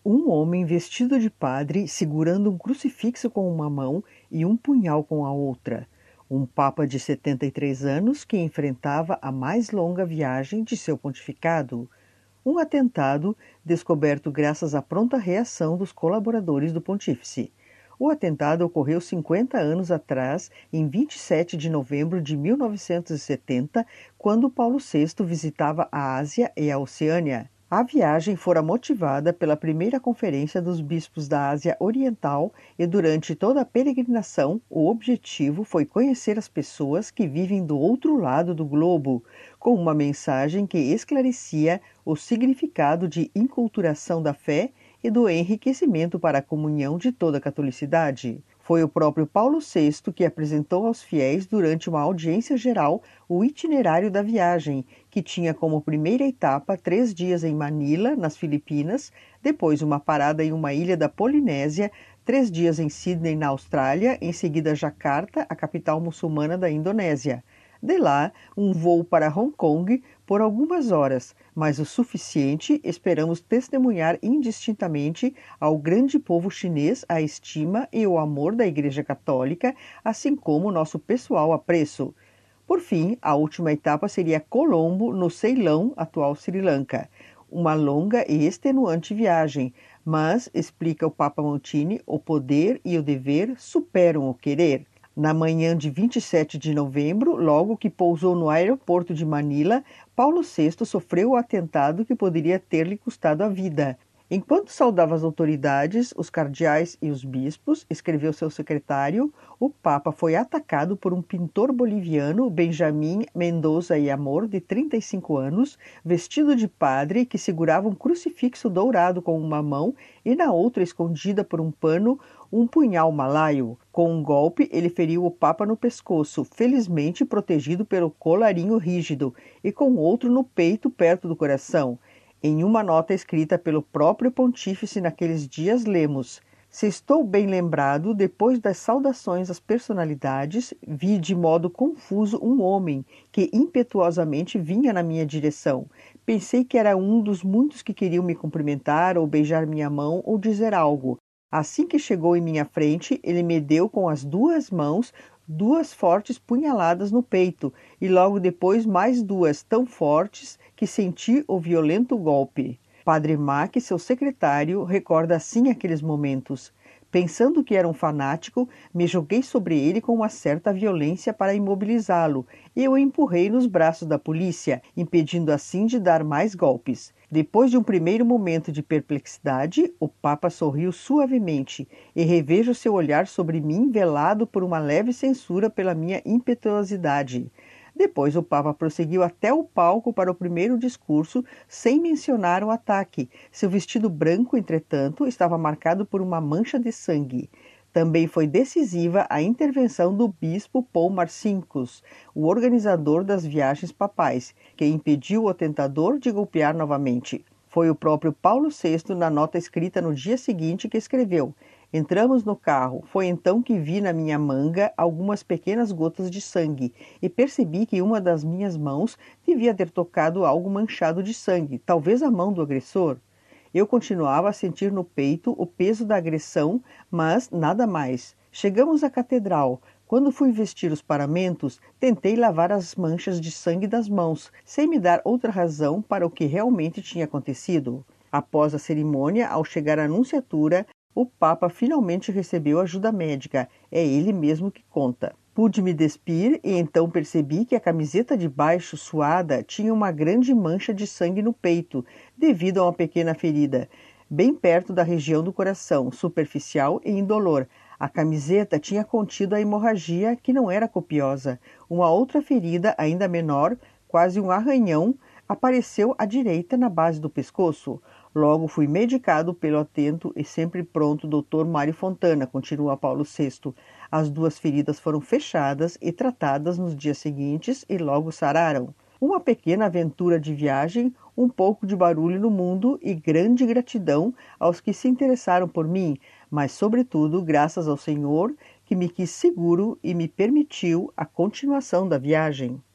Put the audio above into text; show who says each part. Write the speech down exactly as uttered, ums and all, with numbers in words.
Speaker 1: Um homem vestido de padre segurando um crucifixo com uma mão e um punhal com a outra. Um papa de setenta e três anos que enfrentava a mais longa viagem de seu pontificado. Um atentado descoberto graças à pronta reação dos colaboradores do pontífice. O atentado ocorreu cinquenta anos atrás, em vinte e sete de novembro de mil novecentos e setenta, quando Paulo sexto visitava a Ásia e a Oceânia. A viagem fora motivada pela primeira conferência dos bispos da Ásia Oriental e durante toda a peregrinação o objetivo foi conhecer as pessoas que vivem do outro lado do globo, com uma mensagem que esclarecia o significado de inculturação da fé e do enriquecimento para a comunhão de toda a catolicidade. Foi o próprio Paulo sexto que apresentou aos fiéis durante uma audiência geral o itinerário da viagem, que tinha como primeira etapa três dias em Manila, nas Filipinas, depois uma parada em uma ilha da Polinésia, três dias em Sydney, na Austrália, em seguida Jakarta, a capital muçulmana da Indonésia. De lá, um voo para Hong Kong por algumas horas, mas o suficiente, esperamos testemunhar indistintamente ao grande povo chinês a estima e o amor da Igreja Católica, assim como nosso pessoal apreço. Por fim, a última etapa seria Colombo, no Ceilão, atual Sri Lanka. Uma longa e extenuante viagem, mas, explica o Papa Montini, o poder e o dever superam o querer. Na manhã de vinte e sete de novembro, logo que pousou no aeroporto de Manila, Paulo sexto sofreu o atentado que poderia ter-lhe custado a vida. Enquanto saudava as autoridades, os cardeais e os bispos, escreveu seu secretário, o Papa foi atacado por um pintor boliviano, Benjamin Mendoza y Amor, de trinta e cinco anos, vestido de padre, que segurava um crucifixo dourado com uma mão e na outra, escondida por um pano, um punhal malaio. Com um golpe, ele feriu o Papa no pescoço, felizmente protegido pelo colarinho rígido, e com outro no peito, perto do coração. Em uma nota escrita pelo próprio pontífice naqueles dias, lemos: "Se estou bem lembrado, depois das saudações às personalidades, vi de modo confuso um homem que impetuosamente vinha na minha direção. Pensei que era um dos muitos que queriam me cumprimentar ou beijar minha mão ou dizer algo. Assim que chegou em minha frente, ele me deu com as duas mãos duas fortes punhaladas no peito, e logo depois mais duas tão fortes que senti o violento golpe." Padre Mac, seu secretário, recorda assim aqueles momentos. "Pensando que era um fanático, me joguei sobre ele com uma certa violência para imobilizá-lo, e o empurrei nos braços da polícia, impedindo assim de dar mais golpes. Depois de um primeiro momento de perplexidade, o Papa sorriu suavemente, e revejo seu olhar sobre mim velado por uma leve censura pela minha impetuosidade. Depois o Papa prosseguiu até o palco para o primeiro discurso, sem mencionar o ataque. Seu vestido branco, entretanto, estava marcado por uma mancha de sangue. Também foi decisiva a intervenção do bispo Paul Marcinkus, o organizador das viagens papais, que impediu o tentador de golpear novamente. Foi o próprio Paulo sexto, na nota escrita no dia seguinte, que escreveu: "Entramos no carro. Foi então que vi na minha manga algumas pequenas gotas de sangue e percebi que uma das minhas mãos devia ter tocado algo manchado de sangue, talvez a mão do agressor. Eu continuava a sentir no peito o peso da agressão, mas nada mais. Chegamos à catedral. Quando fui vestir os paramentos, tentei lavar as manchas de sangue das mãos, sem me dar outra razão para o que realmente tinha acontecido. Após a cerimônia, ao chegar à nunciatura, o Papa finalmente recebeu ajuda médica. É ele mesmo que conta. Pude me despir e então percebi que a camiseta de baixo, suada, tinha uma grande mancha de sangue no peito, devido a uma pequena ferida, bem perto da região do coração, superficial e indolor. A camiseta tinha contido a hemorragia, que não era copiosa. Uma outra ferida, ainda menor, quase um arranhão, apareceu à direita na base do pescoço. Logo fui medicado pelo atento e sempre pronto doutor Mário Fontana", continua Paulo sexto. "As duas feridas foram fechadas e tratadas nos dias seguintes e logo sararam. Uma pequena aventura de viagem, um pouco de barulho no mundo e grande gratidão aos que se interessaram por mim, mas sobretudo graças ao Senhor que me quis seguro e me permitiu a continuação da viagem."